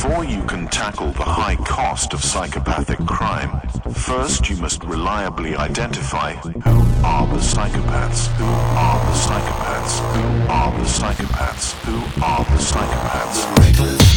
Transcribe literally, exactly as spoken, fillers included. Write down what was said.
Before you can tackle the high cost of psychopathic crime, first you must reliably identify who are the psychopaths, who are the psychopaths, who are the psychopaths, who are the psychopaths.